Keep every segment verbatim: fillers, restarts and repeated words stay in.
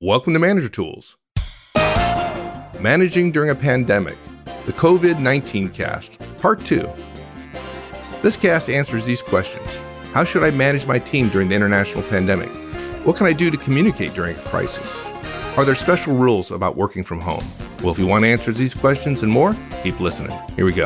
Welcome to Manager Tools. Managing During a Pandemic, the COVID nineteen cast, part two. This cast answers these questions. How should I manage my team during the international pandemic? What can I do to communicate during a crisis? Are there special rules about working from home? Well, if you want answers to these questions and more, keep listening. Here we go.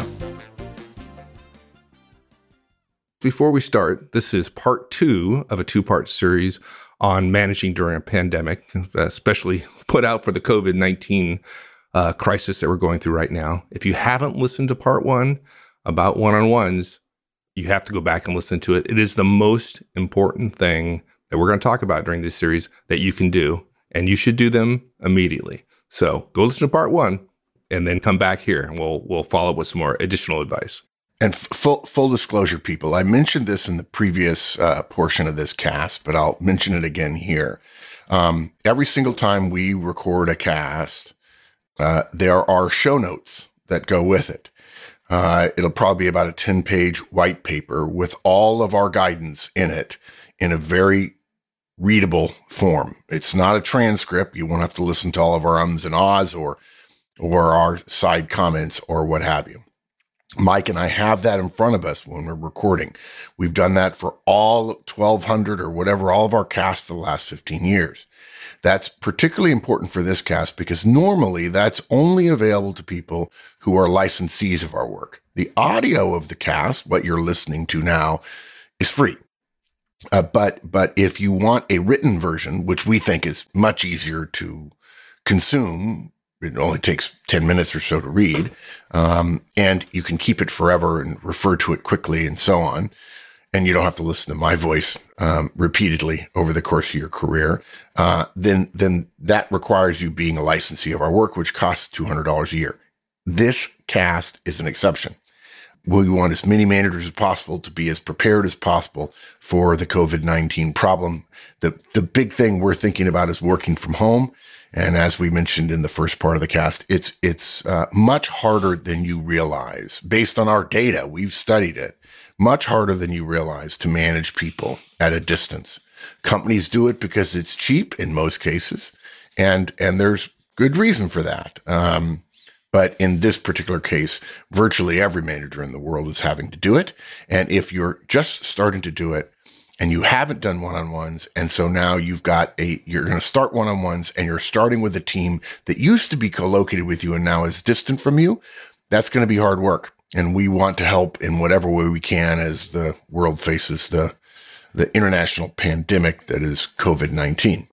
Before we start, this is part two of a two-part series on managing during a pandemic, especially put out for the COVID nineteen uh, crisis that we're going through right now. If you haven't listened to part one about one-on-ones, you have to go back and listen to it. It is the most important thing that we're going to talk about during this series that you can do, and you should do them immediately. So go listen to part one and then come back here and we'll we'll follow up with some more additional advice. And full full disclosure, people, I mentioned this in the previous uh, portion of this cast, but I'll mention it again here. Um, every single time we record a cast, uh, there are show notes that go with it. Uh, it'll probably be about a ten-page white paper with all of our guidance in it in a very readable form. It's not a transcript. You won't have to listen to all of our ums and ahs or or our side comments or what have you. Mike and I have that in front of us when we're recording. We've done that for all twelve hundred or whatever, all of our casts the last fifteen years. That's particularly important for this cast because normally that's only available to people who are licensees of our work. The audio of the cast, what you're listening to now, is free. Uh, but but if you want a written version, which we think is much easier to consume, it only takes ten minutes or so to read, um, and you can keep it forever and refer to it quickly and so on. And you don't have to listen to my voice um, repeatedly over the course of your career. Uh, then, then that requires you being a licensee of our work, which costs two hundred dollars a year. This cast is an exception. We want as many managers as possible to be as prepared as possible for the COVID nineteen problem. The, the big thing we're thinking about is working from home. And as we mentioned in the first part of the cast, it's it's uh, much harder than you realize. Based on our data, we've studied it, much harder than you realize to manage people at a distance. Companies do it because it's cheap in most cases, and and there's good reason for that. Um, but in this particular case, virtually every manager in the world is having to do it. And if you're just starting to do it, and you haven't done one-on-ones, and so now you've got a, you're going to start one-on-ones, and you're starting with a team that used to be co-located with you and now is distant from you, that's going to be hard work. And we want to help in whatever way we can as the world faces the, the international pandemic that is COVID nineteen.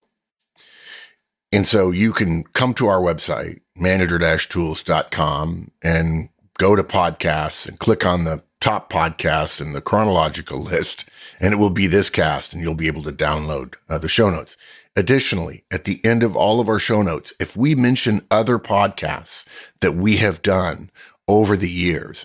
And so you can come to our website, manager dash tools dot com, and go to podcasts and click on the top podcasts in the chronological list, and it will be this cast, and you'll be able to download uh, the show notes. Additionally, at the end of all of our show notes, if we mention other podcasts that we have done over the years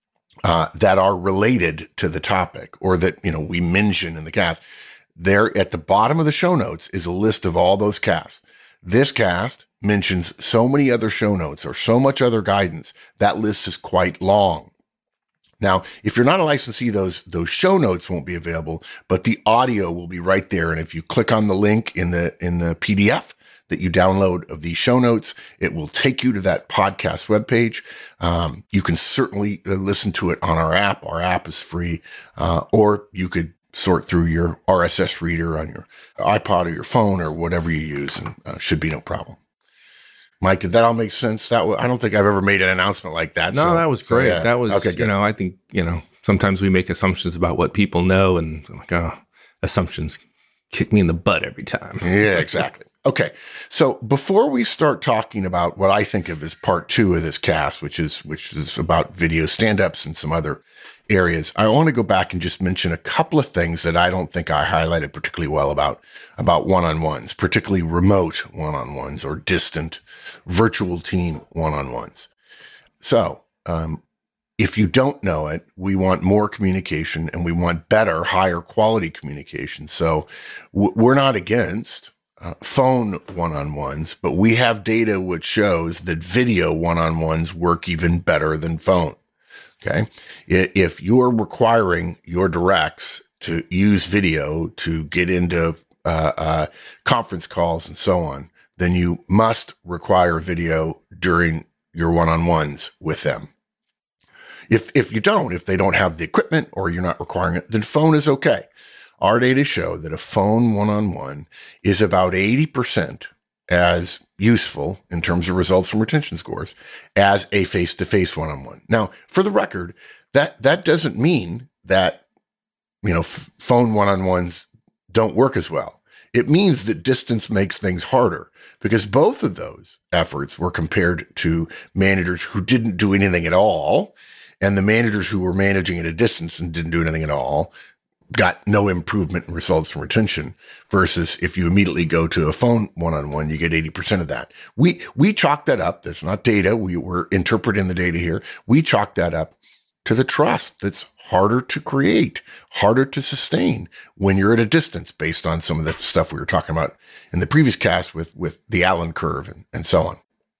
uh, that are related to the topic, or that, you know, we mention in the cast, there at the bottom of the show notes is a list of all those casts. This cast mentions so many other show notes or so much other guidance, that list is quite long. Now, if you're not a licensee, those those show notes won't be available, but the audio will be right there. And if you click on the link in the in the P D F that you download of these show notes, it will take you to that podcast webpage. Um, you can certainly listen to it on our app. Our app is free, uh, or you could sort through your R S S reader on your iPod or your phone or whatever you use, and uh, should be no problem. Mike, did that all make sense? That was, I don't think I've ever made an announcement like that. No, so, that was great. So yeah. That was, okay, good. You know, I think, you know, sometimes we make assumptions about what people know, and I'm like, oh, assumptions kick me in the butt every time. Yeah, exactly. Okay. So before we start talking about what I think of as part two of this cast, which is, which is about video stand-ups and some other areas, I want to go back and just mention a couple of things that I don't think I highlighted particularly well about, about one-on-ones, particularly remote one-on-ones or distant virtual team one-on-ones. So, um, if you don't know it, we want more communication and we want better, higher quality communication. So w- we're not against uh, phone one-on-ones, but we have data which shows that video one-on-ones work even better than phone. Okay. If you're requiring your directs to use video to get into uh, uh, conference calls and so on, then you must require video during your one-on-ones with them. If if you don't, if they don't have the equipment or you're not requiring it, then phone is okay. Our data show that a phone one-on-one is about eighty percent as useful in terms of results and retention scores as a face-to-face one-on-one. Now, for the record, that that doesn't mean that, you know, f- phone one-on-ones don't work as well. It means that distance makes things harder, because both of those efforts were compared to managers who didn't do anything at all, and the managers who were managing at a distance and didn't do anything at all got no improvement in results and retention, versus if you immediately go to a phone one-on-one, you get eighty percent of that. We we chalk that up. There's not data. We were interpreting the data here. We chalk that up to the trust that's harder to create, harder to sustain when you're at a distance, based on some of the stuff we were talking about in the previous cast with, with the Allen curve and, and so on.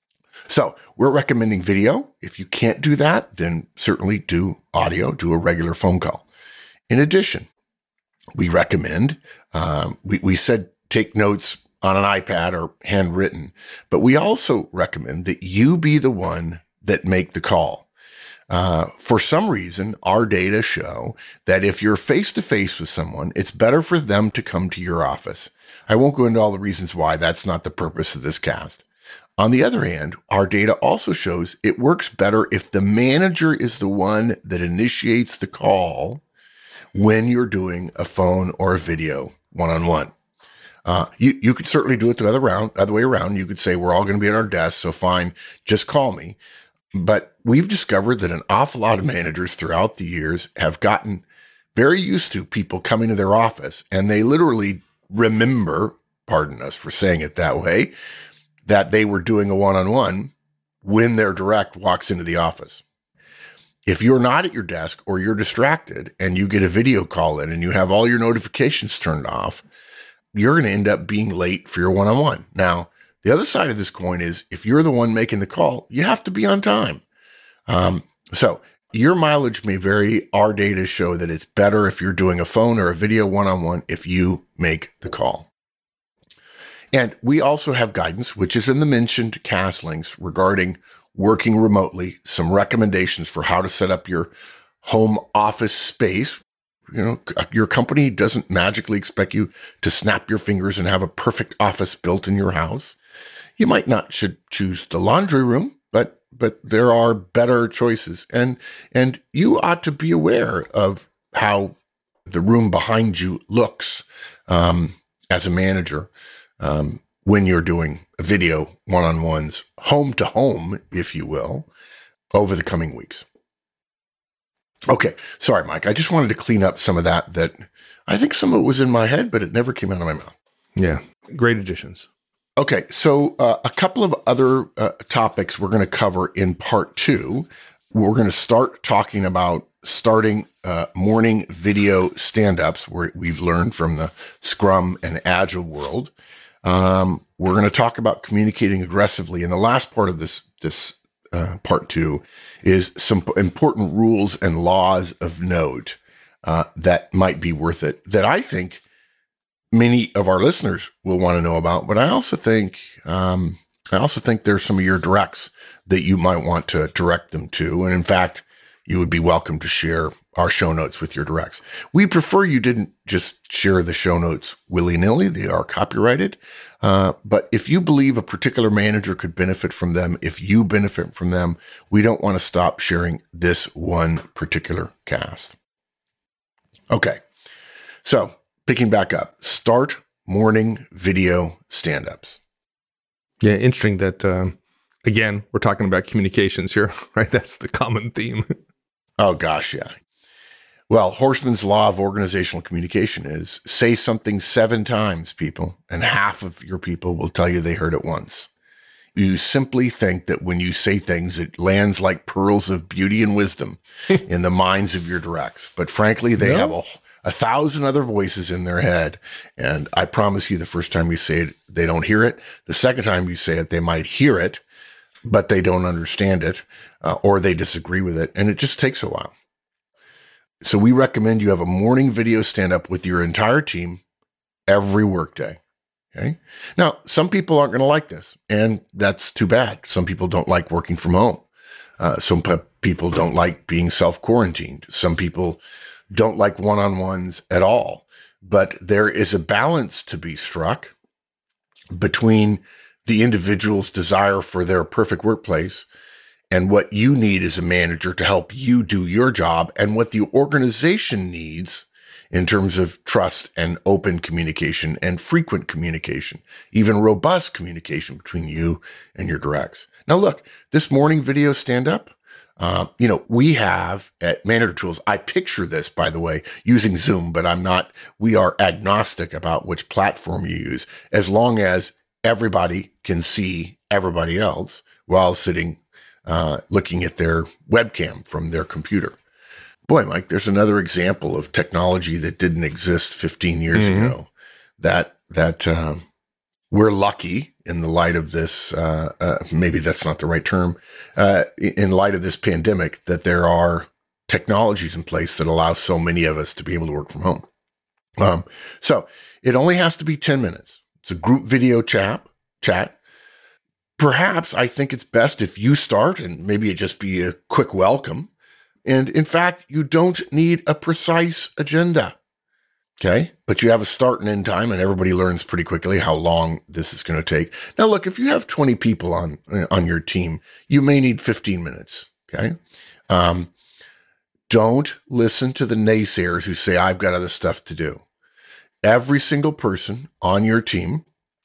So we're recommending video. If you can't do that, then certainly do audio, do a regular phone call. In addition, we recommend, um, we, we said take notes on an iPad or handwritten, but we also recommend that you be the one that make the call. Uh, for some reason, our data show that if you're face-to-face with someone, it's better for them to come to your office. I won't go into all the reasons why. That's not the purpose of this cast. On the other hand, our data also shows it works better if the manager is the one that initiates the call when you're doing a phone or a video one-on-one. Uh, you, you could certainly do it the other, round, other way around. You could say, we're all going to be at our desks, so fine, just call me. But we've discovered that an awful lot of managers throughout the years have gotten very used to people coming to their office, and they literally remember, pardon us for saying it that way, that they were doing a one-on-one when their direct walks into the office. If you're not at your desk or you're distracted and you get a video call in and you have all your notifications turned off, you're going to end up being late for your one-on-one. Now, the other side of this coin is if you're the one making the call, you have to be on time. Um, so your mileage may vary. Our data show that it's better if you're doing a phone or a video one-on-one if you make the call. And we also have guidance, which is in the mentioned cast links, regarding working remotely, some recommendations for how to set up your home office space. You know, your company doesn't magically expect you to snap your fingers and have a perfect office built in your house. You might not should choose the laundry room, but but there are better choices. And and you ought to be aware of how the room behind you looks um, as a manager um, when you're doing a video one-on-ones, home to home, if you will, over the coming weeks. Okay, sorry, Mike. I just wanted to clean up some of that, that I think some of it was in my head, but it never came out of my mouth. Yeah, great additions. Okay, so uh, a couple of other uh, topics we're going to cover in part two. We're going to start talking about starting uh, morning video stand-ups, where we've learned from the Scrum and Agile world. Um, we're going to talk about communicating aggressively. And the last part of this, this uh, part two is some important rules and laws of note uh, that might be worth it, that I think many of our listeners will want to know about, but I also think um, I also think there's some of your directs that you might want to direct them to. And in fact, you would be welcome to share our show notes with your directs. We prefer you didn't just share the show notes willy-nilly. They are copyrighted. Uh, but if you believe a particular manager could benefit from them, if you benefit from them, we don't want to stop sharing this one particular cast. Okay. So picking back up, start morning video stand-ups. Yeah, interesting that, um, again, we're talking about communications here, right? That's the common theme. Oh, gosh, yeah. Well, Horstman's law of organizational communication is say something seven times, people, and half of your people will tell you they heard it once. You simply think that when you say things, it lands like pearls of beauty and wisdom in the minds of your directs. But frankly, they no. have a a thousand other voices in their head. And I promise you, the first time you say it, they don't hear it. The second time you say it, they might hear it, but they don't understand it, uh, or they disagree with it. And it just takes a while. So we recommend you have a morning video stand-up with your entire team every workday. Okay. Now, some people aren't going to like this, and that's too bad. Some people don't like working from home. Uh, some pe- people don't like being self-quarantined. Some people don't like one-on-ones at all. But there is a balance to be struck between the individual's desire for their perfect workplace and what you need as a manager to help you do your job, and what the organization needs in terms of trust and open communication and frequent communication, even robust communication between you and your directs. Now, look, this morning video stand up, uh, you know, we have at Manager Tools, I picture this, by the way, using Zoom, but I'm not, we are agnostic about which platform you use, as long as everybody can see everybody else while sitting, uh, looking at their webcam from their computer. Boy, Mike, there's another example of technology that didn't exist fifteen years mm-hmm. ago. That that um, we're lucky in the light of this. Uh, uh, maybe that's not the right term. Uh, in light of this pandemic, that there are technologies in place that allow so many of us to be able to work from home. Um, so it only has to be ten minutes. It's a group video chat. Chat. Perhaps I think it's best if you start, and maybe it just be a quick welcome. And in fact, you don't need a precise agenda, okay? But you have a start and end time, and everybody learns pretty quickly how long this is going to take. Now, look, if you have twenty people on, on your team, you may need fifteen minutes, okay? Um, don't listen to the naysayers who say, I've got other stuff to do. Every single person on your team,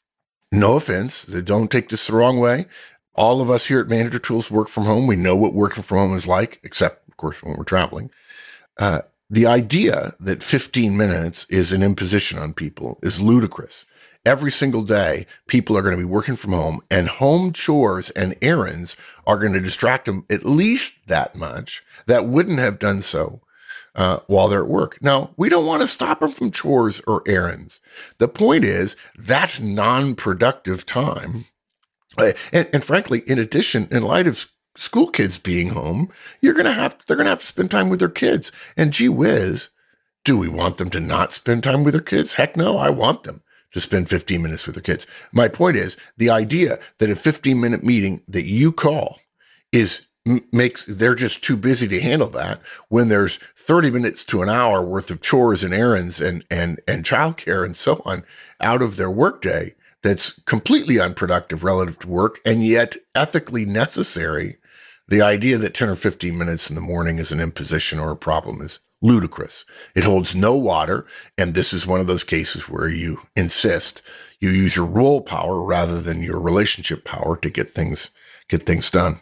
no offense, don't take this the wrong way. All of us here at Manager Tools work from home. We know what working from home is like, except of course, when we're traveling. Uh, the idea that fifteen minutes is an imposition on people is ludicrous. Every single day, people are going to be working from home, and home chores and errands are going to distract them at least that much that wouldn't have done so uh, while they're at work. Now, we don't want to stop them from chores or errands. The point is, that's non-productive time. Uh, and, and frankly, in addition, in light of school kids being home, you're going to have, they're going to have to spend time with their kids. And gee whiz, do we want them to not spend time with their kids? Heck no, I want them to spend fifteen minutes with their kids. My point is, the idea that a fifteen minute meeting that you call is m- makes, they're just too busy to handle that, when there's thirty minutes to an hour worth of chores and errands and, and, and childcare and so on out of their workday that's completely unproductive relative to work, and yet ethically necessary. The idea that ten or fifteen minutes in the morning is an imposition or a problem is ludicrous. It holds no water, and this is one of those cases where you insist you use your role power rather than your relationship power to get things get things done.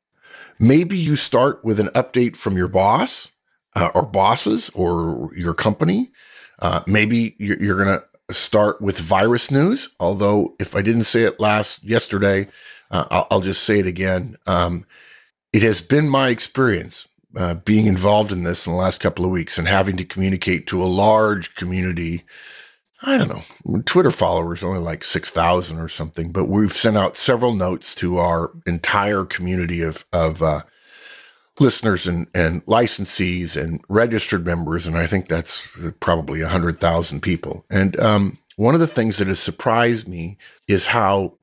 Maybe you start with an update from your boss uh, or bosses or your company. Uh, maybe you're, you're going to start with virus news, although if I didn't say it last yesterday, uh, I'll, I'll just say it again. Um, It has been my experience uh, being involved in this in the last couple of weeks and having to communicate to a large community. I don't know, Twitter followers only like six thousand or something, but we've sent out several notes to our entire community of, of uh, listeners and, and licensees and registered members. And I think that's probably one hundred thousand people. And um, one of the things that has surprised me is how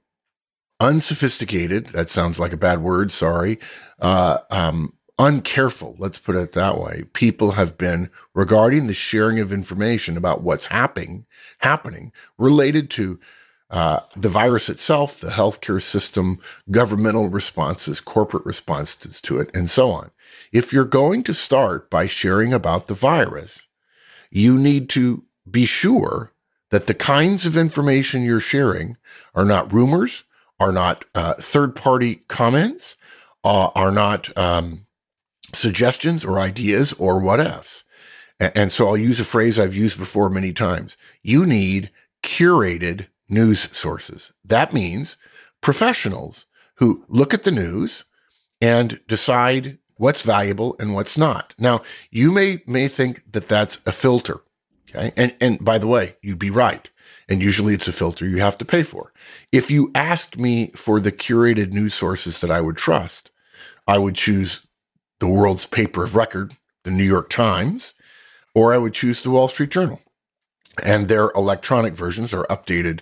unsophisticated, that sounds like a bad word, sorry, uh, um, uncareful, let's put it that way, people have been regarding the sharing of information about what's happening, happening related to uh, the virus itself, the healthcare system, governmental responses, corporate responses to it, and so on. If you're going to start by sharing about the virus, you need to be sure that the kinds of information you're sharing are not rumors, are not uh, third-party comments, uh, are not um, suggestions or ideas or what-ifs. And, and so I'll use a phrase I've used before many times. You need curated news sources. That means professionals who look at the news and decide what's valuable and what's not. Now, you may may think that that's a filter, okay? And, and by the way, you'd be right. And usually it's a filter you have to pay for. If you asked me for the curated news sources that I would trust, I would choose the world's paper of record, the New York Times, or I would choose the Wall Street Journal. And their electronic versions are updated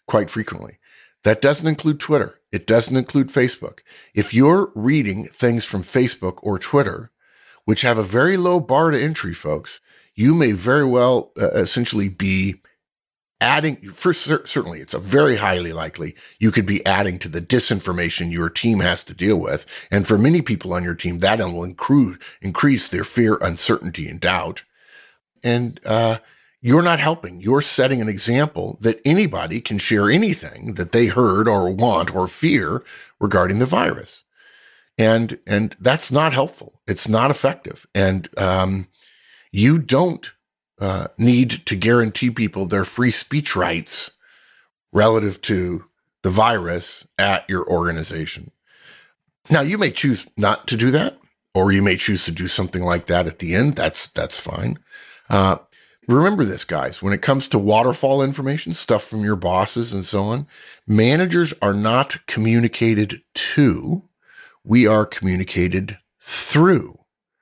quite frequently. That doesn't include Twitter. It doesn't include Facebook. If you're reading things from Facebook or Twitter, which have a very low bar to entry, folks, you may very well uh, essentially be adding, for cer- certainly it's a very highly likely you could be adding to the disinformation your team has to deal with. And for many people on your team, that will include, increase their fear, uncertainty, and doubt. And uh, you're not helping. You're setting an example that anybody can share anything that they heard or want or fear regarding the virus. And, and that's not helpful. It's not effective. And um, you don't uh, need to guarantee people their free speech rights relative to the virus at your organization. Now, you may choose not to do that, or you may choose to do something like that at the end. That's, that's fine. Uh, remember this, guys, when it comes to waterfall information, stuff from your bosses and so on, managers are not communicated to, we are communicated through.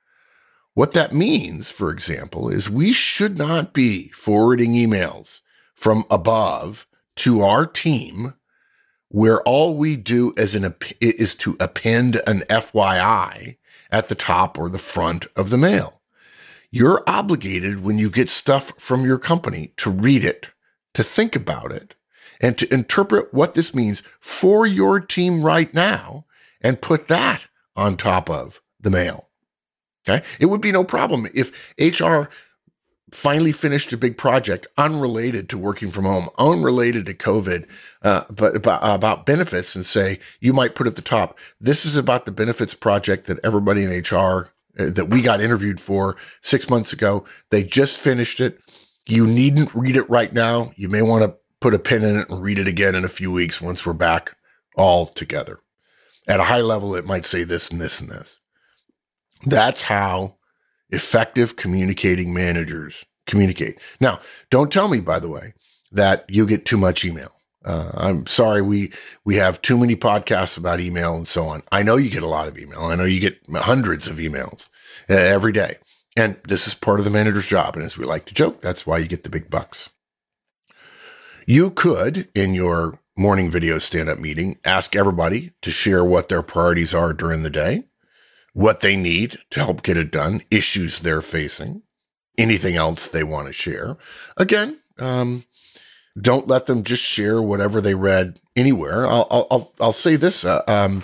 What that means, for example, is we should not be forwarding emails from above to our team where all we do as an is to append an F Y I at the top or the front of the mail. You're obligated when you get stuff from your company to read it, to think about it, and to interpret what this means for your team right now and put that on top of the mail. Okay? It would be no problem if H R finally finished a big project unrelated to working from home, unrelated to COVID, uh, but about, about benefits, and say, you might put at the top, this is about the benefits project that everybody in H R that we got interviewed for six months ago. They just finished it. You needn't read it right now. You may want to put a pin in it and read it again in a few weeks once we're back all together. At a high level, it might say this and this and this. That's how effective communicating managers communicate. Now, don't tell me, by the way, that you get too much email. Uh, I'm sorry, we we have too many podcasts about email and so on. I know you get a lot of email. I know you get hundreds of emails uh, every day. And this is part of the manager's job. And as we like to joke, that's why you get the big bucks. You could, in your morning video stand-up meeting, ask everybody to share what their priorities are during the day, what they need to help get it done, issues they're facing, anything else they want to share. Again, um, don't let them just share whatever they read anywhere. I'll I'll I'll say this: uh, um,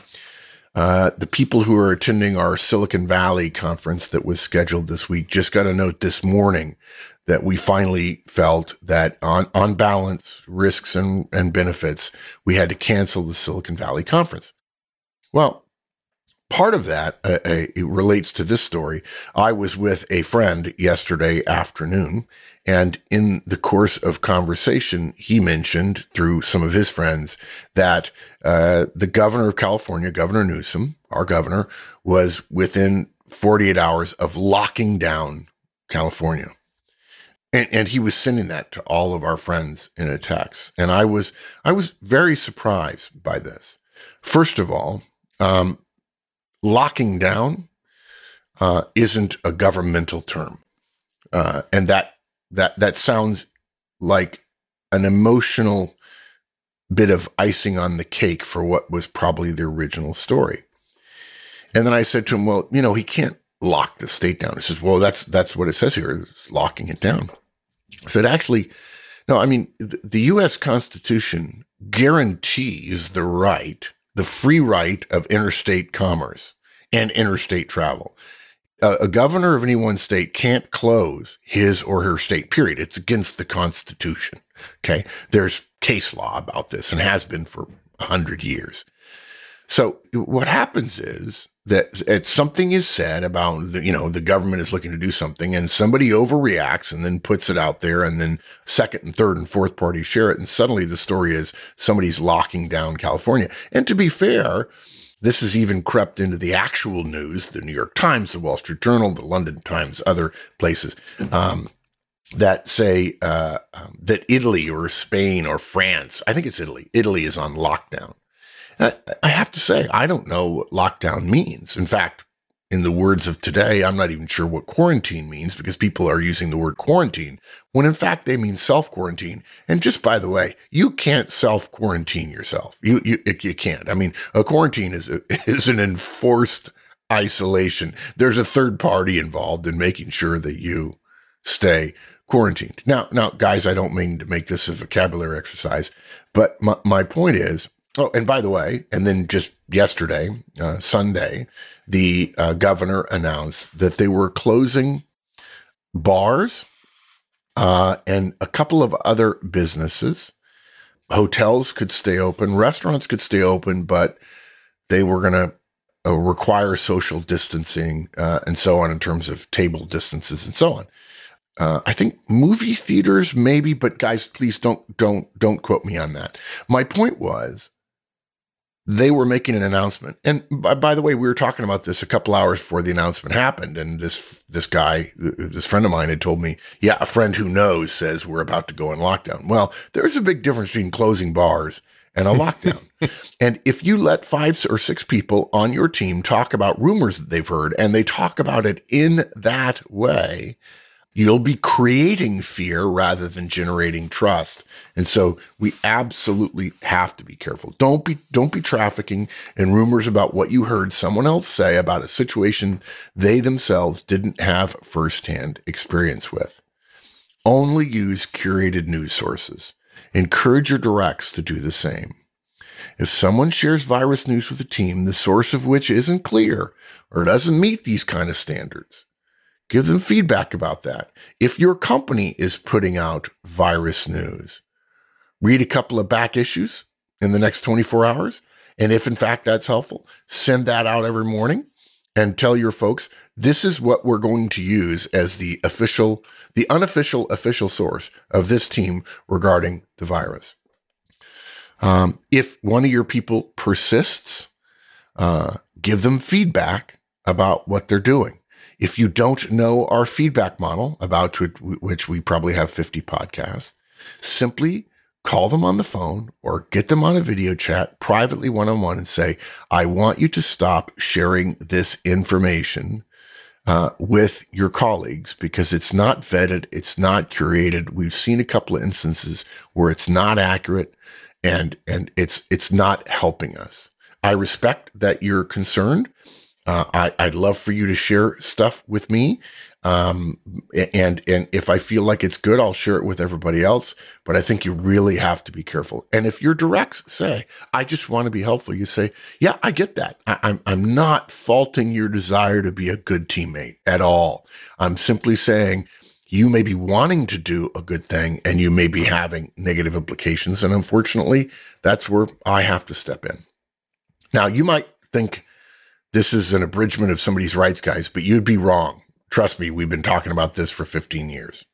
uh, the people who are attending our Silicon Valley conference that was scheduled this week just got a note this morning that we finally felt that on on balance, risks and and benefits, we had to cancel the Silicon Valley conference. Well, part of that uh, uh, it relates to this story. I was with a friend yesterday afternoon, and in the course of conversation, he mentioned through some of his friends that uh, the governor of California, Governor Newsom, our governor, was within forty-eight hours of locking down California. And, and he was sending that to all of our friends in a text. And I was I was very surprised by this. First of all, um, locking down uh, isn't a governmental term, uh, and that that that sounds like an emotional bit of icing on the cake for what was probably the original story. And then I said to him, "Well, you know, he can't lock the state down." He says, "Well, that's that's what it says here, is locking it down." I said, "Actually, no. I mean, the, the U S Constitution guarantees the right." the free right of interstate commerce and interstate travel. Uh, a governor of any one state can't close his or her state, period. It's against the Constitution, okay? There's case law about this and has been for a hundred years. So what happens is that it's, something is said about, the, you know, the government is looking to do something, and somebody overreacts and then puts it out there, and then second and third and fourth parties share it. And suddenly the story is somebody's locking down California. And to be fair, this has even crept into the actual news, the New York Times, the Wall Street Journal, the London Times, other places, um, that say uh, um, that Italy or Spain or France, I think it's Italy, Italy is on lockdown. I have to say, I don't know what lockdown means. In fact, in the words of today, I'm not even sure what quarantine means because people are using the word quarantine when in fact they mean self-quarantine. And just by the way, you can't self-quarantine yourself. You you you can't. I mean, a quarantine is a, is an enforced isolation. There's a third party involved in making sure that you stay quarantined. Now, now, guys, I don't mean to make this a vocabulary exercise, but my, my point is, oh, and by the way, and then just yesterday, uh, Sunday, the uh, governor announced that they were closing bars uh, and a couple of other businesses. Hotels could stay open, restaurants could stay open, but they were going to uh, require social distancing uh, and so on in terms of table distances and so on. Uh, I think movie theaters maybe, but guys, please don't don't don't quote me on that. My point was, they were making an announcement, and by, by the way, we were talking about this a couple hours before the announcement happened. And this this guy, this friend of mine, had told me, "Yeah, a friend who knows says we're about to go in lockdown." Well, there's a big difference between closing bars and a lockdown. And if you let five or six people on your team talk about rumors that they've heard, and they talk about it in that way, you'll be creating fear rather than generating trust. And so we absolutely have to be careful. Don't be, don't be trafficking in rumors about what you heard someone else say about a situation they themselves didn't have firsthand experience with. Only use curated news sources. Encourage your directs to do the same. If someone shares virus news with a team, the source of which isn't clear or doesn't meet these kind of standards, give them feedback about that. If your company is putting out virus news, read a couple of back issues in the next twenty-four hours. And if in fact that's helpful, send that out every morning and tell your folks, this is what we're going to use as the official, the unofficial official source of this team regarding the virus. Um, if one of your people persists, uh, give them feedback about what they're doing. If you don't know our feedback model, about which we probably have fifty podcasts, simply call them on the phone or get them on a video chat privately one-on-one and say, I want you to stop sharing this information uh, with your colleagues because it's not vetted, it's not curated. We've seen a couple of instances where it's not accurate and, and it's, it's not helping us. I respect that you're concerned. Uh, I, I'd love for you to share stuff with me. Um, and, and if I feel like it's good, I'll share it with everybody else. But I think you really have to be careful. And if your directs say, I just want to be helpful, you say, yeah, I get that. I, I'm, I'm not faulting your desire to be a good teammate at all. I'm simply saying you may be wanting to do a good thing and you may be having negative implications. And unfortunately, that's where I have to step in. Now, you might think this is an abridgment of somebody's rights, guys, but you'd be wrong. Trust me, we've been talking about this for fifteen years.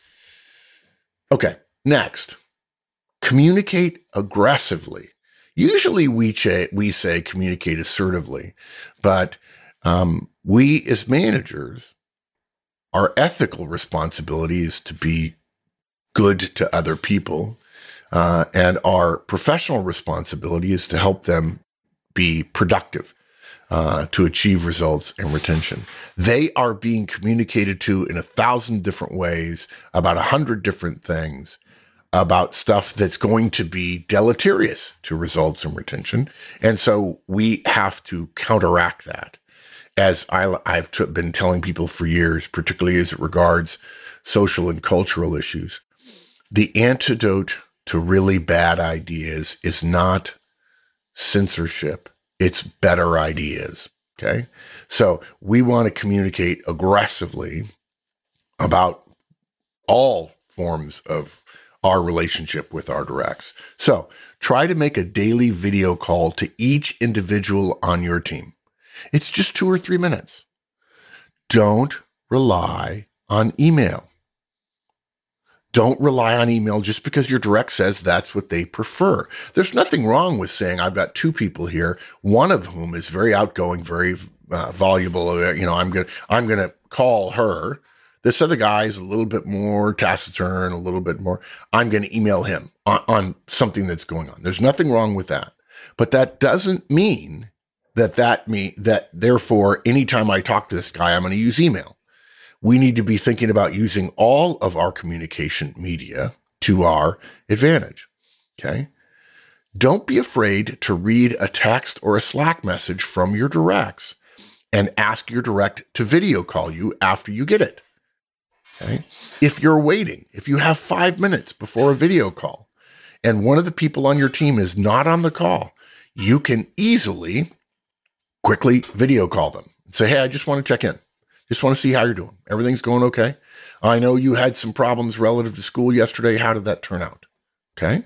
Okay, next, communicate aggressively. Usually we, ch- we say communicate assertively, but um, we as managers, our ethical responsibility is to be good to other people, uh, and our professional responsibility is to help them be productive. Uh, to achieve results and retention. They are being communicated to in a thousand different ways about a hundred different things about stuff that's going to be deleterious to results and retention. And so we have to counteract that. As I, I've t- been telling people for years, particularly as it regards social and cultural issues, the antidote to really bad ideas is not censorship. It's better ideas, okay? So we want to communicate aggressively about all forms of our relationship with our directs. So try to make a daily video call to each individual on your team. It's just two or three minutes. Don't rely on email. Don't rely on email just because your direct says that's what they prefer. There's nothing wrong with saying, I've got two people here, one of whom is very outgoing, very uh, voluble. You know, I'm going to, I'm going to call her. This other guy is a little bit more taciturn, a little bit more, I'm going to email him on, on something that's going on. There's nothing wrong with that. But that doesn't mean that that me that therefore, anytime I talk to this guy, I'm going to use email. We need to be thinking about using all of our communication media to our advantage. Okay. Don't be afraid to read a text or a Slack message from your directs and ask your direct to video call you after you get it. Okay. If you're waiting, if you have five minutes before a video call and one of the people on your team is not on the call, you can easily quickly video call them and say, hey, I just want to check in. Just want to see how you're doing. Everything's going okay? I know you had some problems relative to school yesterday. How did that turn out? Okay.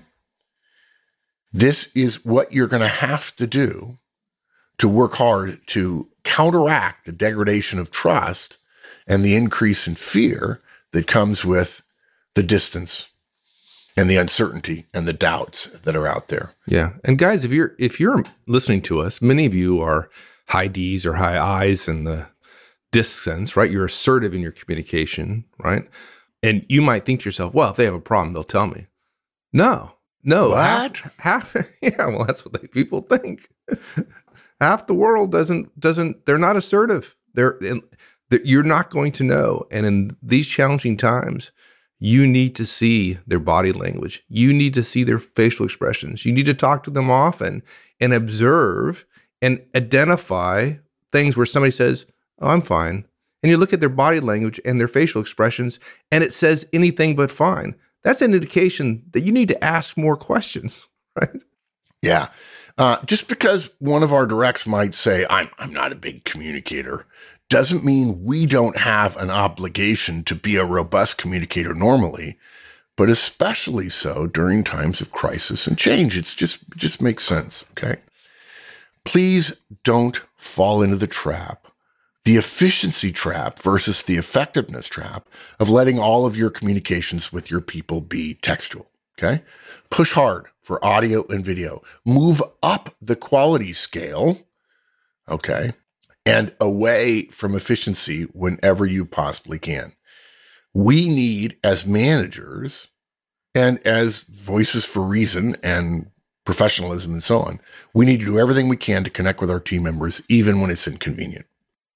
This is what you're going to have to do to work hard to counteract the degradation of trust and the increase in fear that comes with the distance and the uncertainty and the doubts that are out there. Yeah. And guys, if you're if you're listening to us, many of you are high D's or high I's in the disc sense, right? You're assertive in your communication, right? And you might think to yourself, well, if they have a problem, they'll tell me. No, no. What? Half, half, yeah, well, that's what they, people think. Half the world doesn't, doesn't, they're not assertive. They're, they're, you're not going to know. And in these challenging times, you need to see their body language. You need to see their facial expressions. You need to talk to them often and observe and identify things where somebody says, oh, I'm fine. And you look at their body language and their facial expressions, and it says anything but fine. That's an indication that you need to ask more questions, right? Yeah. Uh, just because one of our directs might say, I'm, I'm not a big communicator, doesn't mean we don't have an obligation to be a robust communicator normally, but especially so during times of crisis and change. It's just, it just makes sense. Okay. Please don't fall into the trap, the efficiency trap versus the effectiveness trap of letting all of your communications with your people be textual. Okay. Push hard for audio and video. Move up the quality scale. Okay. And away from efficiency whenever you possibly can. We need, as managers and as voices for reason and professionalism and so on, we need to do everything we can to connect with our team members, even when it's inconvenient.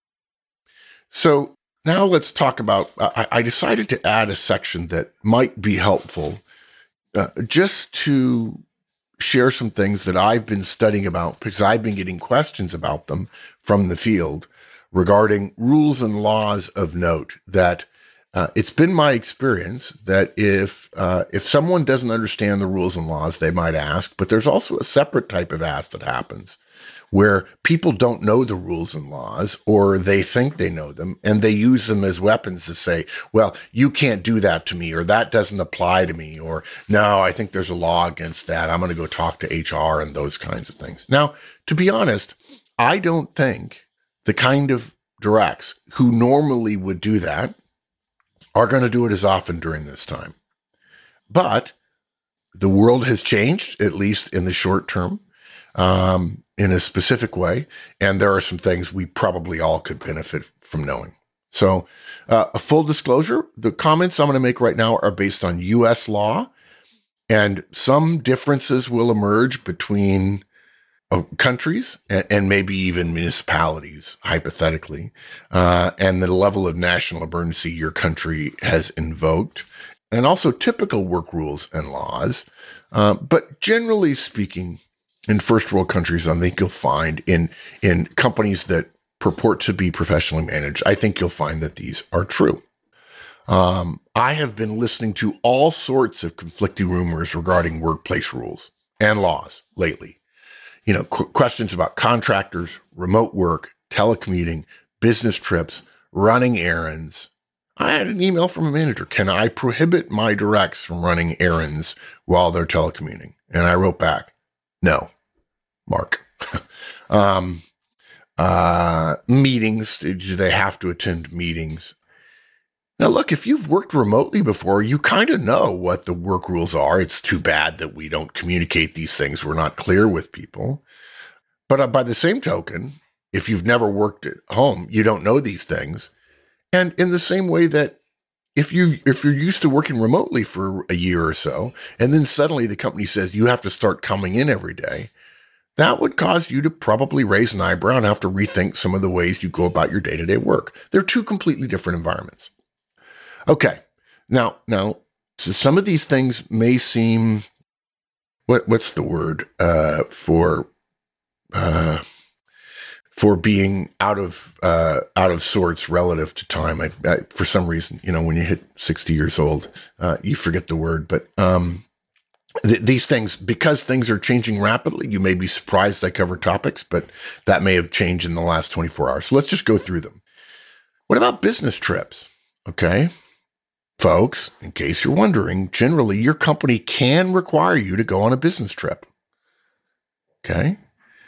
So now let's talk about, I, I decided to add a section that might be helpful uh, just to share some things that I've been studying about because I've been getting questions about them from the field regarding rules and laws of note that uh, it's been my experience that if uh, if someone doesn't understand the rules and laws, they might ask, but there's also a separate type of ask that happens where people don't know the rules and laws or they think they know them and they use them as weapons to say, well, you can't do that to me or that doesn't apply to me or no, I think there's a law against that. I'm going to go talk to H R and those kinds of things. Now, to be honest, I don't think the kind of directs who normally would do that are going to do it as often during this time. But the world has changed, at least in the short term. Um, in a specific way. And there are some things we probably all could benefit from knowing. So uh, a full disclosure, the comments I'm going to make right now are based on U S law, and some differences will emerge between uh, countries and, and maybe even municipalities, hypothetically, uh, and the level of national emergency your country has invoked, and also typical work rules and laws. Uh, but generally speaking, in first world countries, I think you'll find in, in companies that purport to be professionally managed, I think you'll find that these are true. Um, I have been listening to all sorts of conflicting rumors regarding workplace rules and laws lately. You know, qu- questions about contractors, remote work, telecommuting, business trips, running errands. I had an email from a manager. Can I prohibit my directs from running errands while they're telecommuting? And I wrote back, no. Mark. um, uh, meetings, do they have to attend meetings? Now, look, if you've worked remotely before, you kind of know what the work rules are. It's too bad that we don't communicate these things. We're not clear with people. But uh, by the same token, if you've never worked at home, you don't know these things. And in the same way that if you if you're used to working remotely for a year or so, and then suddenly the company says you have to start coming in every day, that would cause you to probably raise an eyebrow and have to rethink some of the ways you go about your day-to-day work. They're two completely different environments. Okay, now, now, so some of these things may seem, what what's the word uh, for uh, for being out of uh, out of sorts relative to time? I, I, for some reason, you know, when you hit sixty years old, uh, you forget the word, but. Um, Th- these things, because things are changing rapidly, you may be surprised I cover topics, but that may have changed in the last twenty-four hours. So let's just go through them. What about business trips? Okay. Folks, in case you're wondering, generally your company can require you to go on a business trip. Okay.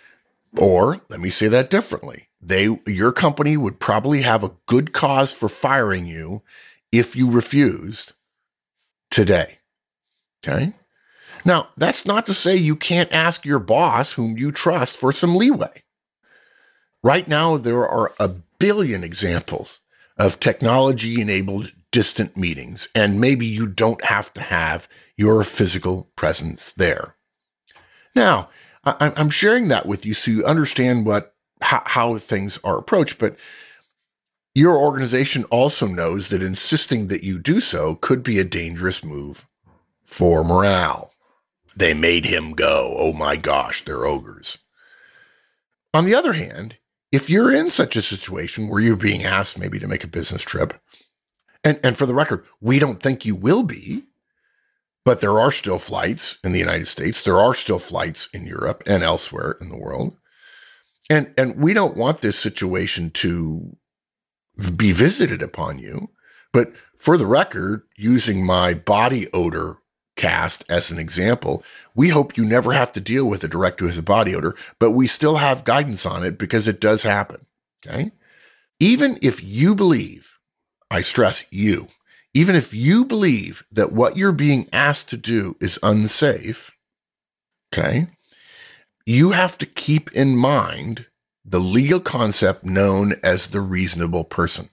Or let me say that differently. They, your company would probably have a good cause for firing you if you refused today. Okay. Now, that's not to say you can't ask your boss, whom you trust, for some leeway. Right now, there are a billion examples of technology-enabled distant meetings, and maybe you don't have to have your physical presence there. Now, I'm sharing that with you so you understand what how, how things are approached, but your organization also knows that insisting that you do so could be a dangerous move for morale. They made him go. Oh my gosh, they're ogres. On the other hand, if you're in such a situation where you're being asked maybe to make a business trip, and, and for the record, we don't think you will be, but there are still flights in the United States. There are still flights in Europe and elsewhere in the world. And, and we don't want this situation to be visited upon you. But for the record, using my body odor cast as an example, we hope you never have to deal with a director who has a body odor, but we still have guidance on it because it does happen. Okay. Even if you believe, I stress you, even if you believe that what you're being asked to do is unsafe, okay, you have to keep in mind the legal concept known as the reasonable person.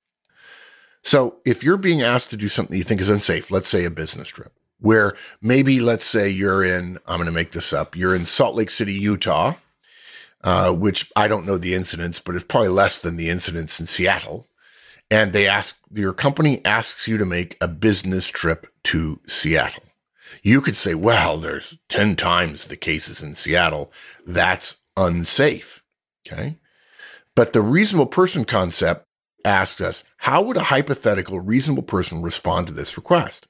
So if you're being asked to do something you think is unsafe, let's say a business trip, where maybe, let's say you're in, I'm going to make this up, you're in Salt Lake City, Utah, uh, which I don't know the incidence, but it's probably less than the incidence in Seattle. And they ask, your company asks you to make a business trip to Seattle. You could say, well, there's ten times the cases in Seattle. That's unsafe. Okay. But the reasonable person concept asks us, how would a hypothetical reasonable person respond to this request?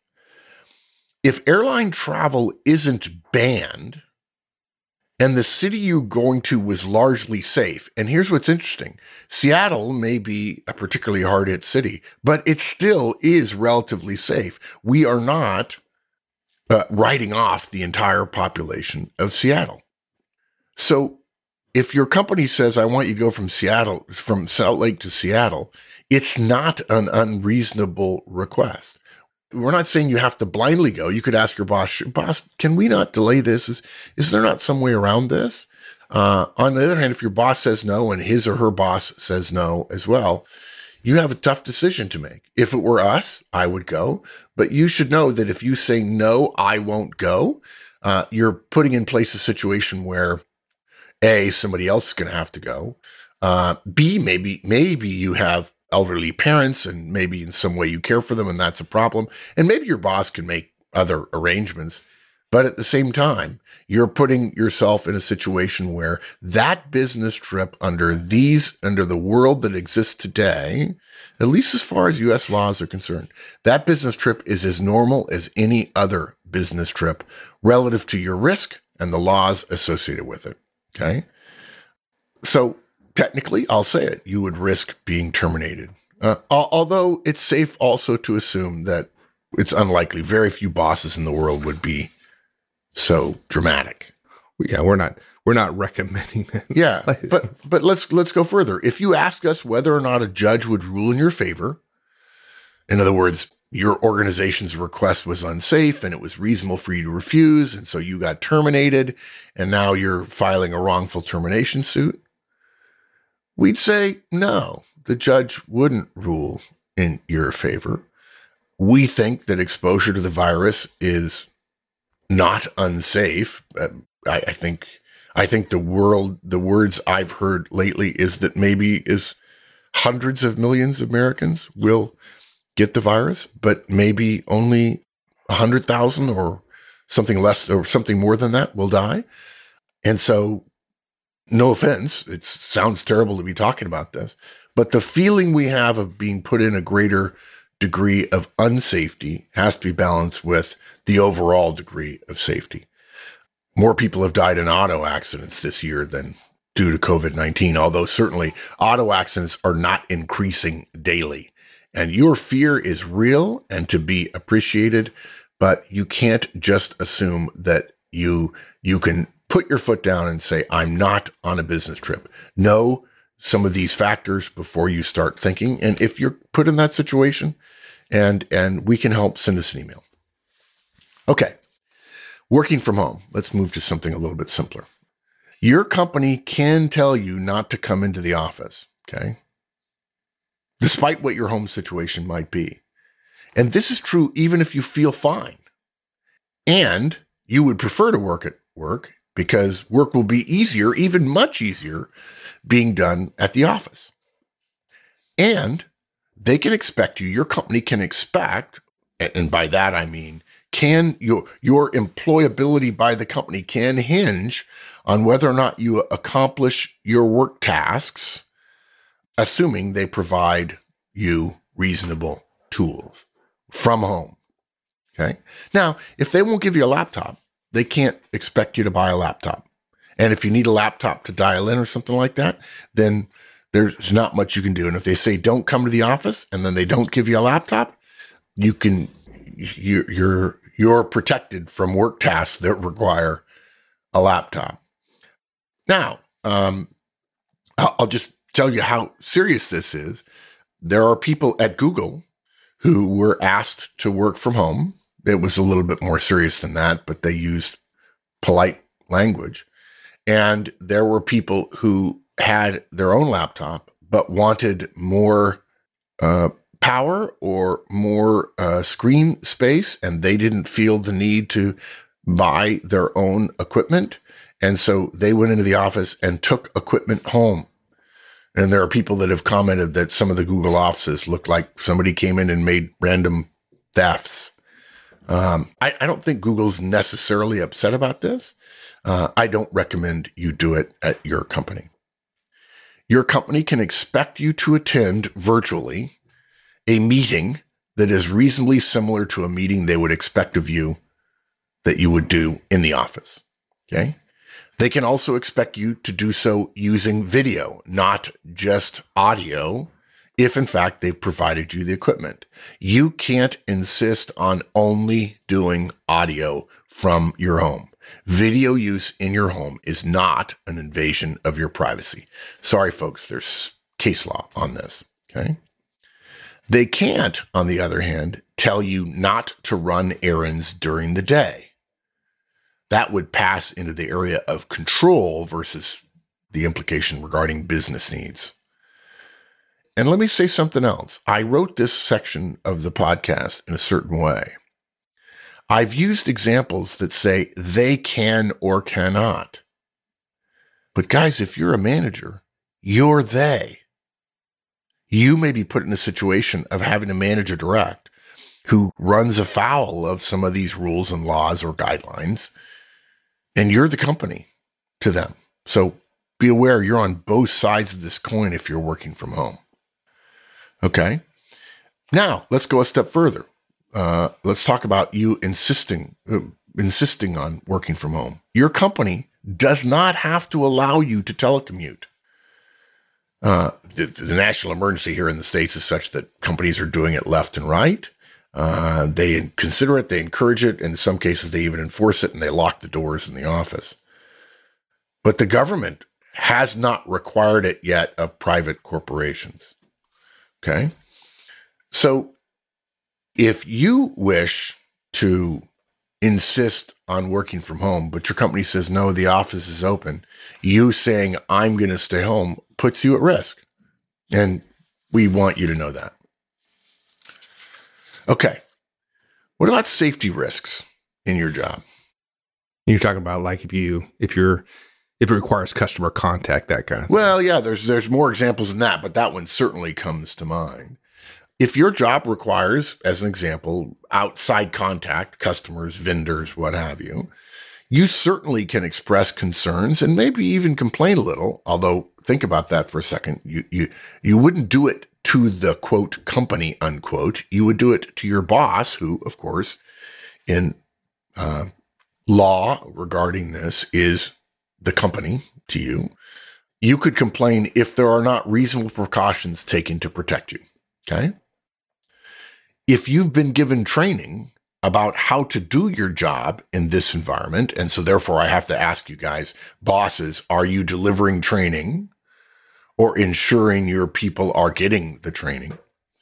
If airline travel isn't banned and the city you're going to was largely safe, and here's what's interesting, Seattle may be a particularly hard-hit city, but it still is relatively safe. We are not uh, writing off the entire population of Seattle. So if your company says, I want you to go from Seattle, from Salt Lake to Seattle, it's not an unreasonable request. We're not saying you have to blindly go. You could ask your boss, boss, can we not delay this? Is, is there not some way around this? Uh, on the other hand, if your boss says no and his or her boss says no as well, you have a tough decision to make. If it were us, I would go. But you should know that if you say no, I won't go, uh, you're putting in place a situation where A, somebody else is going to have to go. Uh, B, maybe, maybe you have elderly parents and maybe in some way you care for them and that's a problem. And maybe your boss can make other arrangements. But at the same time, you're putting yourself in a situation where that business trip under these, under the world that exists today, at least as far as U S laws are concerned, that business trip is as normal as any other business trip relative to your risk and the laws associated with it. Okay. So technically, I'll say it, you would risk being terminated. Uh, although it's safe also to assume that it's unlikely. Very few bosses in the world would be so dramatic. Yeah, we're not we're not recommending it. Yeah, but but let's let's go further. If you ask us whether or not a judge would rule in your favor, in other words, your organization's request was unsafe and it was reasonable for you to refuse, and so you got terminated, and now you're filing a wrongful termination suit, we'd say no, the judge wouldn't rule in your favor. We think that exposure to the virus is not unsafe. Uh, I, I think I think the world, the words I've heard lately is that maybe is hundreds of millions of Americans will get the virus, but maybe only a hundred thousand or something less or something more than that will die. And so, no offense, it sounds terrible to be talking about this, but the feeling we have of being put in a greater degree of unsafety has to be balanced with the overall degree of safety. More people have died in auto accidents this year than due to COVID nineteen, although certainly auto accidents are not increasing daily. And your fear is real and to be appreciated, but you can't just assume that you you can put your foot down and say, I'm not on a business trip. Know some of these factors before you start thinking. And if you're put in that situation and, and we can help, send us an email. Okay. Working from home. Let's move to something a little bit simpler. Your company can tell you not to come into the office. Okay. Despite what your home situation might be. And this is true even if you feel fine. And you would prefer to work at work because work will be easier, even much easier, being done at the office. And they can expect you, your company can expect, and by that I mean, can your, your employability by the company can hinge on whether or not you accomplish your work tasks, assuming they provide you reasonable tools from home. Okay. Now, if they won't give you a laptop, they can't expect you to buy a laptop. And if you need a laptop to dial in or something like that, then there's not much you can do. And if they say, don't come to the office, and then they don't give you a laptop, you can, you're, you're, you're protected from work tasks that require a laptop. Now, um, I'll just tell you how serious this is. There are people at Google who were asked to work from home. It was a little bit more serious than that, but they used polite language. And there were people who had their own laptop, but wanted more uh, power or more uh, screen space, and they didn't feel the need to buy their own equipment. And so they went into the office and took equipment home. And there are people that have commented that some of the Google offices looked like somebody came in and made random thefts. Um, I, I don't think Google's necessarily upset about this. Uh, I don't recommend you do it at your company. Your company can expect you to attend virtually a meeting that is reasonably similar to a meeting they would expect of you that you would do in the office. Okay. They can also expect you to do so using video, not just audio, if in fact they've provided you the equipment. You can't insist on only doing audio from your home. Video use in your home is not an invasion of your privacy. Sorry, folks, there's case law on this, okay? They can't, on the other hand, tell you not to run errands during the day. That would pass into the area of control versus the implication regarding business needs. And let me say something else. I wrote this section of the podcast in a certain way. I've used examples that say they can or cannot. But guys, if you're a manager, you're they. You may be put in a situation of having a manager direct who runs afoul of some of these rules and laws or guidelines, and you're the company to them. So be aware you're on both sides of this coin if you're working from home. Okay. Now let's go a step further. Uh, let's talk about you insisting, uh, insisting on working from home. Your company does not have to allow you to telecommute. Uh, the, the national emergency here in the States is such that companies are doing it left and right. Uh, they consider it, they encourage it. In some cases, they even enforce it, and they lock the doors in the office. But the government has not required it yet of private corporations. Okay. So if you wish to insist on working from home, but your company says, no, the office is open, you saying, I'm going to stay home, puts you at risk. And we want you to know that. Okay. What about safety risks in your job? You're talking about like if you, if you're if it requires customer contact, that kind of thing. Well, yeah, there's there's more examples than that, but that one certainly comes to mind. If your job requires, as an example, outside contact, customers, vendors, what have you, you certainly can express concerns and maybe even complain a little, although think about that for a second. You you you wouldn't do it to the, quote, company, unquote. You would do it to your boss, who, of course, in uh, law regarding this is the company to you. You could complain if there are not reasonable precautions taken to protect you, okay? If you've been given training about how to do your job in this environment, and so therefore I have to ask you guys, bosses, are you delivering training or ensuring your people are getting the training?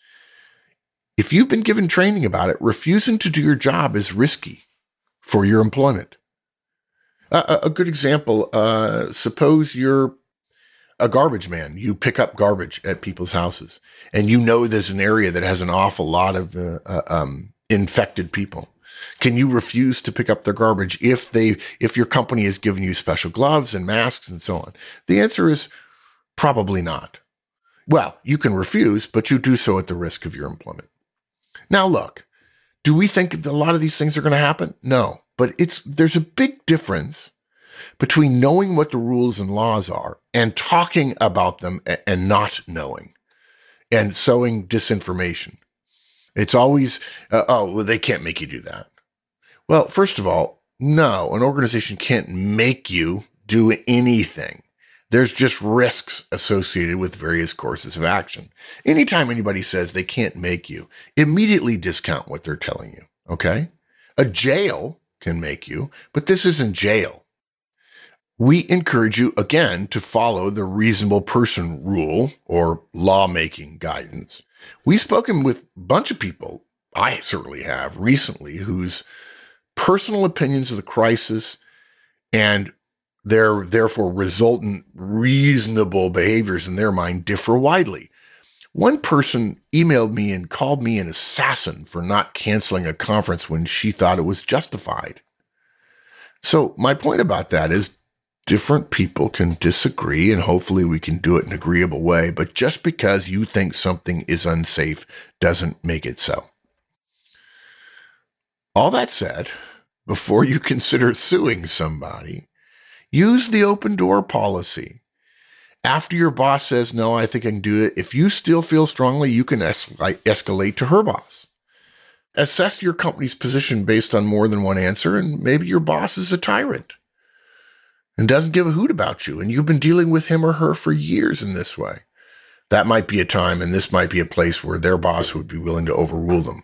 If you've been given training about it, refusing to do your job is risky for your employment. Uh, a good example, uh, suppose you're a garbage man. You pick up garbage at people's houses, and you know there's an area that has an awful lot of uh, uh, um, infected people. Can you refuse to pick up their garbage if they, if your company has given you special gloves and masks and so on? The answer is probably not. Well, you can refuse, but you do so at the risk of your employment. Now, look, do we think that a lot of these things are going to happen? No, but it's there's a big difference between knowing what the rules and laws are and talking about them and not knowing and sowing disinformation. It's always, uh, oh, well, they can't make you do that. Well, first of all, no, an organization can't make you do anything. There's just risks associated with various courses of action. Anytime anybody says they can't make you, immediately discount what they're telling you, okay? A jail can make you, but this isn't jail. We encourage you, again, to follow the reasonable person rule or lawmaking guidance. We've spoken with a bunch of people, I certainly have recently, whose personal opinions of the crisis and their therefore resultant reasonable behaviors in their mind differ widely. One person emailed me and called me an assassin for not canceling a conference when she thought it was justified. So my point about that is different people can disagree, and hopefully we can do it in an agreeable way, but just because you think something is unsafe doesn't make it so. All that said, before you consider suing somebody, use the open door policy. After your boss says, no, I think I can do it, if you still feel strongly, you can escalate, escalate to her boss. Assess your company's position based on more than one answer, and maybe your boss is a tyrant and doesn't give a hoot about you, and you've been dealing with him or her for years in this way. That might be a time, and this might be a place where their boss would be willing to overrule them.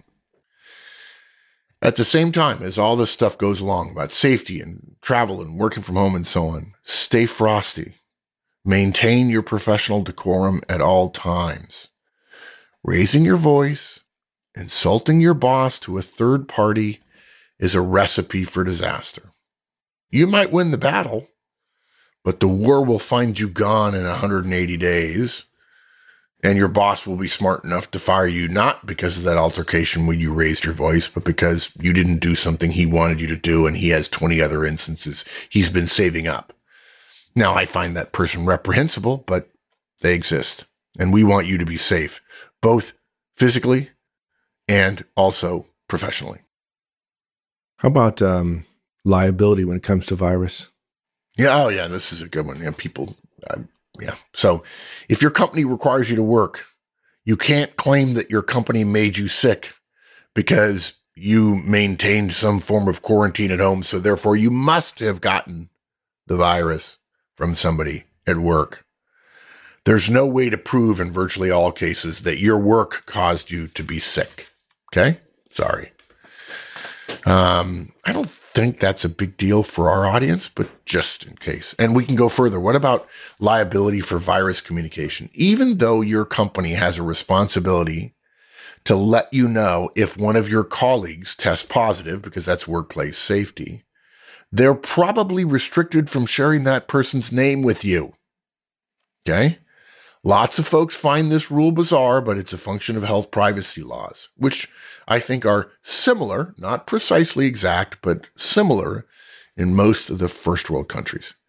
At the same time, as all this stuff goes along about safety and travel and working from home and so on, stay frosty. Maintain your professional decorum at all times. Raising your voice, insulting your boss to a third party is a recipe for disaster. You might win the battle, but the war will find you gone in one hundred eighty days, and your boss will be smart enough to fire you not because of that altercation when you raised your voice, but because you didn't do something he wanted you to do, and he has twenty other instances he's been saving up. Now, I find that person reprehensible, but they exist, and we want you to be safe, both physically and also professionally. How about um, liability when it comes to virus? Yeah, oh yeah, this is a good one. Yeah, people, uh, yeah. So if your company requires you to work, you can't claim that your company made you sick because you maintained some form of quarantine at home. So therefore you must have gotten the virus from somebody at work. There's no way to prove in virtually all cases that your work caused you to be sick. Okay? Sorry. Um, I don't think that's a big deal for our audience, but just in case. And we can go further. What about liability for virus communication? Even though your company has a responsibility to let you know if one of your colleagues tests positive, because that's workplace safety, they're probably restricted from sharing that person's name with you. Okay? Lots of folks find this rule bizarre, but it's a function of health privacy laws, which I think are similar, not precisely exact, but similar in most of the first world countries.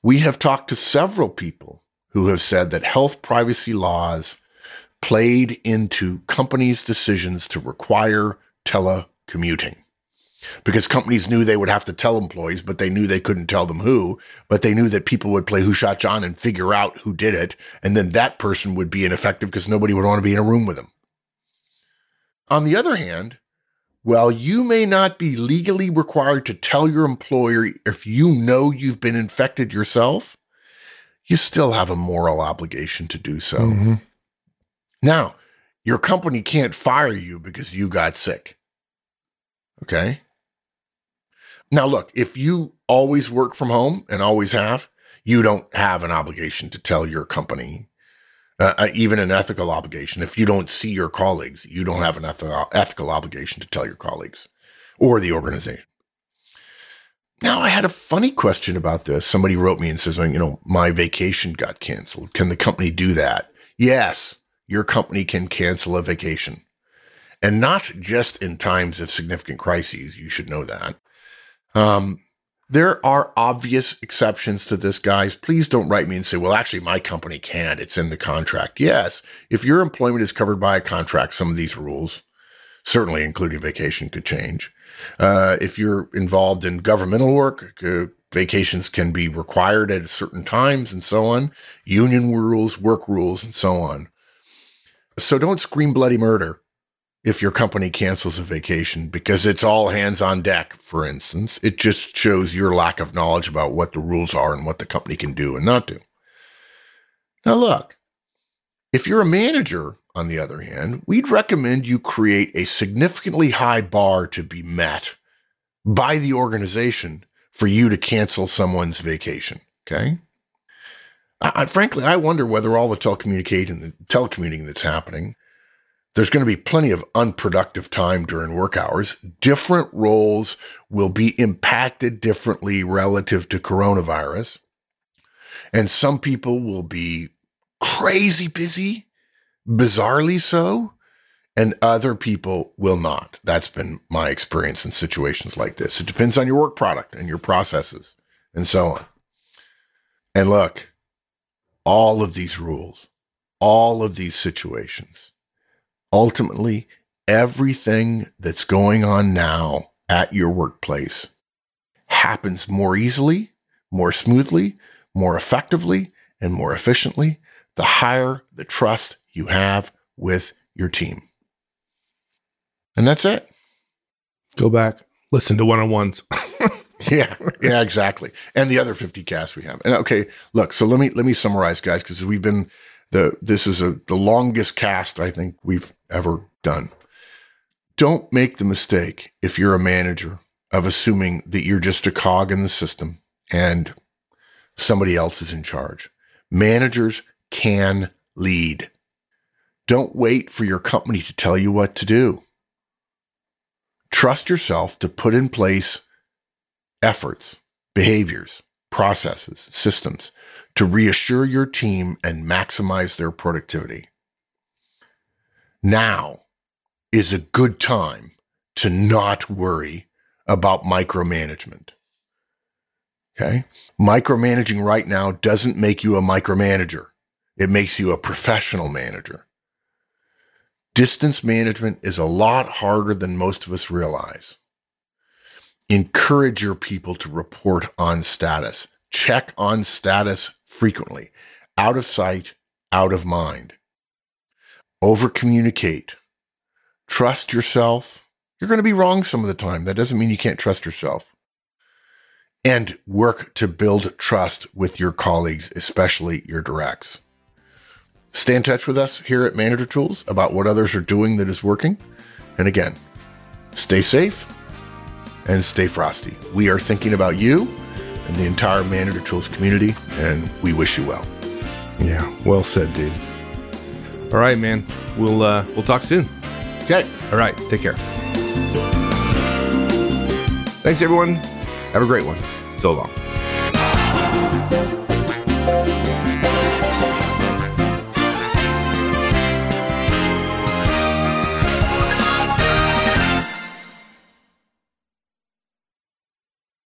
We have talked to several people who have said that health privacy laws played into companies' decisions to require telecommuting. Because companies knew they would have to tell employees, but they knew they couldn't tell them who, but they knew that people would play Who Shot John and figure out who did it, and then that person would be ineffective because nobody would want to be in a room with them. On the other hand, while you may not be legally required to tell your employer if you know you've been infected yourself, you still have a moral obligation to do so. Mm-hmm. Now, your company can't fire you because you got sick. Okay? Now, look, if you always work from home and always have, you don't have an obligation to tell your company, uh, even an ethical obligation. If you don't see your colleagues, you don't have an ethical, ethical obligation to tell your colleagues or the organization. Now, I had a funny question about this. Somebody wrote me and says, you know, my vacation got canceled. Can the company do that? Yes, your company can cancel a vacation. And not just in times of significant crises. You should know that. Um, there are obvious exceptions to this, guys. Please don't write me and say, well, actually, my company can't. It's in the contract. Yes, if your employment is covered by a contract, some of these rules, certainly including vacation, could change. Uh, if you're involved in governmental work, uh, vacations can be required at certain times and so on. Union rules, work rules, and so on. So don't scream bloody murder if your company cancels a vacation because it's all hands on deck, for instance. It just shows your lack of knowledge about what the rules are and what the company can do and not do. Now, look, if you're a manager, on the other hand, we'd recommend you create a significantly high bar to be met by the organization for you to cancel someone's vacation, okay? I, I, frankly, I wonder whether all the telecommunicating, the telecommuting that's happening, there's going to be plenty of unproductive time during work hours. Different roles will be impacted differently relative to coronavirus. And some people will be crazy busy, bizarrely so, and other people will not. That's been my experience in situations like this. It depends on your work product and your processes and so on. And look, all of these rules, all of these situations, ultimately, everything that's going on now at your workplace happens more easily, more smoothly, more effectively, and more efficiently the higher the trust you have with your team. And that's it. Go back, listen to one-on-ones. yeah, yeah, exactly. And the other fifty casts we have. And okay, look, so let me let me summarize, guys, because we've been the this is a the longest cast I think we've ever done. Don't make the mistake, if you're a manager, of assuming that you're just a cog in the system and somebody else is in charge. Managers can lead. Don't wait for your company to tell you what to do. Trust yourself to put in place efforts, behaviors, processes, systems to reassure your team and maximize their productivity. Now is a good time to not worry about micromanagement. Okay? Micromanaging right now doesn't make you a micromanager. It makes you a professional manager. Distance management is a lot harder than most of us realize. Encourage your people to report on status. Check on status frequently. Out of sight, out of mind. Over-communicate. Trust yourself. You're going to be wrong some of the time. That doesn't mean you can't trust yourself. And work to build trust with your colleagues, especially your directs. Stay in touch with us here at Manager Tools about what others are doing that is working. And again, stay safe and stay frosty. We are thinking about you and the entire Manager Tools community, and we wish you well. Yeah, well said, dude. All right, man. We'll uh, we'll talk soon. Okay. All right. Take care. Thanks, everyone. Have a great one. So long.